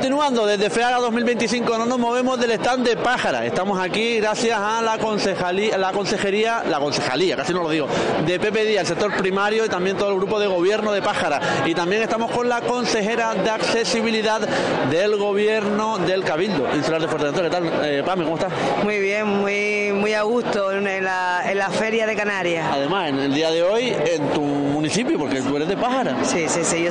Continuando, desde FEAGA 2025 no nos movemos del stand de Pájara. Estamos aquí gracias a la concejalía, casi no lo digo, de Pepe Díaz, el sector primario y también todo el grupo de gobierno de Pájara. Y también estamos con la consejera de accesibilidad del gobierno del Cabildo Insular de Fuerteventura. ¿Qué tal, Pame? ¿Cómo estás? Muy bien, muy a gusto en la Feria de Canarias. Además, en el día de hoy, en tu municipio, porque tú eres de Pájara. Sí,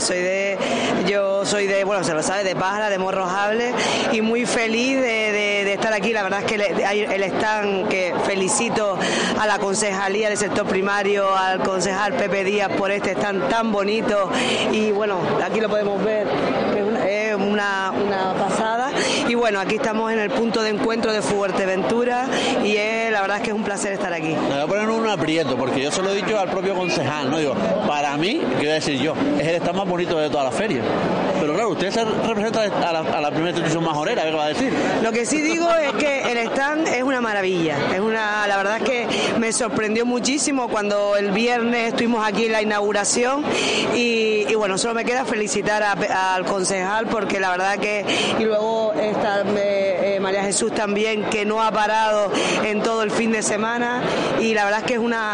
yo soy de, bueno, se lo sabe, de Pájara, de Morrojable, y muy feliz de estar aquí. La verdad es que hay el stand que felicito a la concejalía del sector primario, al concejal Pepe Díaz por este stand tan bonito, y bueno, aquí lo podemos ver, que es una pasada. Y bueno, aquí estamos en el punto de encuentro de Fuerteventura y la verdad es que es un placer estar aquí. Me voy a poner un aprieto, porque yo se lo he dicho al propio concejal, ¿no? Digo, para mí, ¿qué voy a decir yo? Es el stand más bonito de toda la feria. Pero claro, usted se representa a la primera institución majorera, ¿qué va a decir? Lo que sí digo es que el stand es una maravilla. La verdad es que me sorprendió muchísimo cuando el viernes estuvimos aquí en la inauguración y bueno, solo me queda felicitar al concejal, porque la verdad que, y luego está María Jesús también, que no ha parado en todo el fin de semana, y la verdad es que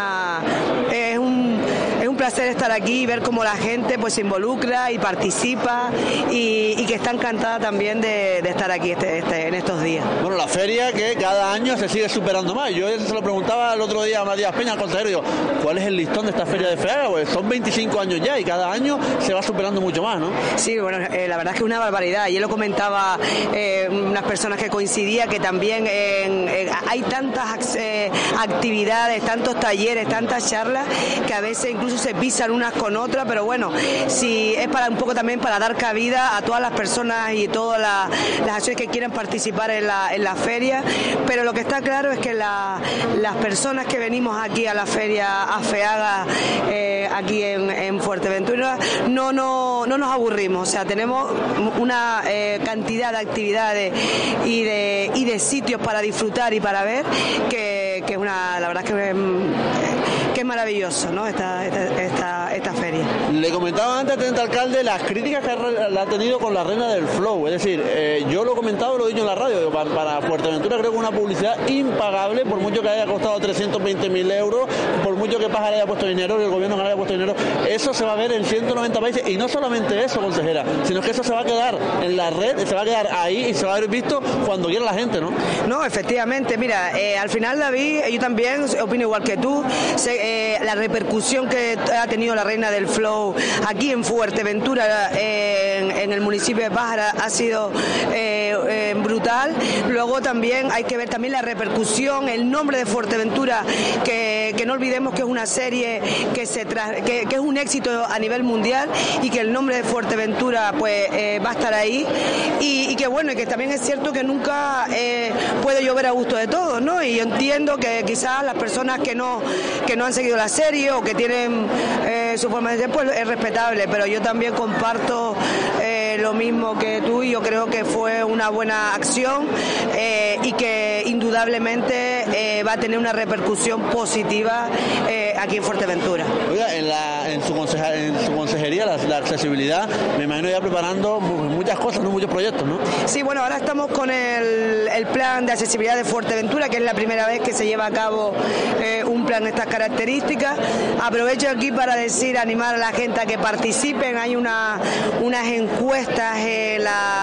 es un placer estar aquí y ver cómo la gente pues se involucra y participa y que está encantada también de estar aquí en estos días. Bueno, la feria que cada año se sigue superando más. Yo se lo preguntaba el otro día a Matías Peña, al consejero, digo, ¿cuál es el listón de esta feria de FEAGA? Pues son 25 años ya y cada año se va superando mucho más, ¿no? Sí, bueno, la verdad es que es una barbaridad. Yo lo comentaba unas personas que coincidía, que también hay tantas actividades, tantos talleres, tantas charlas, que a veces incluso se pisan unas con otras, pero bueno, si es para un poco también para dar cabida a todas las personas y todas las acciones que quieran participar en la feria. Pero lo que está claro es que las personas que venimos aquí a la feria, a FEAGA, aquí en Fuerteventura, no nos aburrimos. O sea, tenemos una cantidad de actividades y de sitios para disfrutar y para ver que la verdad que es maravilloso, ¿no? Esta feria. Le comentaba antes, teniente alcalde, las críticas que ha tenido con la reina del flow. Es decir, yo lo he comentado, lo he dicho en la radio, para Fuerteventura creo que una publicidad impagable, por mucho que haya costado 320.000 euros, por mucho que Pájara haya puesto dinero y el gobierno haya puesto dinero, eso se va a ver en 190 países. Y no solamente eso, consejera, sino que eso se va a quedar en la red, se va a quedar ahí y se va a haber visto cuando quiera la gente, ¿no? No, efectivamente, mira, al final, David, yo también opino igual que tú. La repercusión que ha tenido la reina del flow aquí en Fuerteventura, en el municipio de Pájara, ha sido brutal. Luego también hay que ver también la repercusión, el nombre de Fuerteventura, que no olvidemos que es una serie que es un éxito a nivel mundial, y que el nombre de Fuerteventura pues va a estar ahí, y que bueno, y que también es cierto que nunca puede llover a gusto de todos, ¿no? Y yo entiendo que quizás las personas que no han seguido la serie o que tienen su forma de ser, pues es respetable, pero yo también comparto lo mismo que tú, y yo creo que fue una buena acción y que indudablemente va a tener una repercusión positiva aquí en Fuerteventura. Oiga, en su consejería, la accesibilidad, me imagino ya preparando muchas cosas, ¿no? Muchos proyectos, ¿no? Sí, bueno, ahora estamos con el plan de accesibilidad de Fuerteventura, que es la primera vez que se lleva a cabo un plan de estas características. Aprovecho aquí para animar a la gente a que participen. Hay unas encuestas en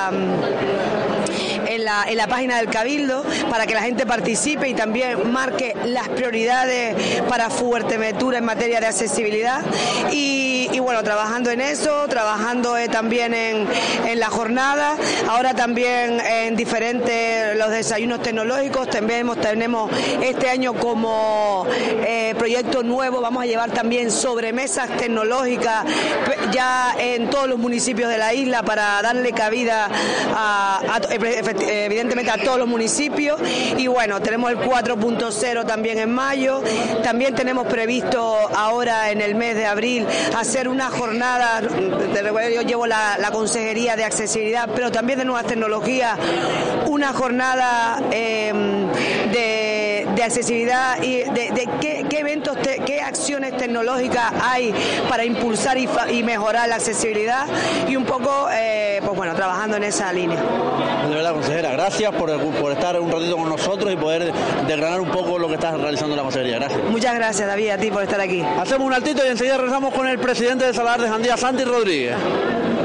la página del Cabildo para que la gente participe y también marque las prioridades para Fuerteventura en materia de accesibilidad. Y bueno, trabajando en eso, trabajando también en la jornada, ahora también en los desayunos tecnológicos. Tenemos este año como proyecto nuevo, vamos a llevar también sobremesas tecnológicas ya en todos los municipios de la isla, para darle cabida evidentemente a todos los municipios. Y bueno, tenemos el 4.0 también en mayo. También tenemos previsto ahora en el mes de abril hacer una jornada, yo llevo la consejería de accesibilidad, pero también de nuevas tecnologías, una jornada de de accesibilidad y de qué eventos, qué acciones tecnológicas hay para impulsar y mejorar la accesibilidad y un poco, pues bueno, trabajando en esa línea. De verdad, consejera, gracias por estar un ratito con nosotros y poder desgranar un poco lo que está realizando la consejería. Gracias. Muchas gracias, David, a ti por estar aquí. Hacemos un altito y enseguida regresamos con el presidente de Salar de Jandía, Santi Rodríguez.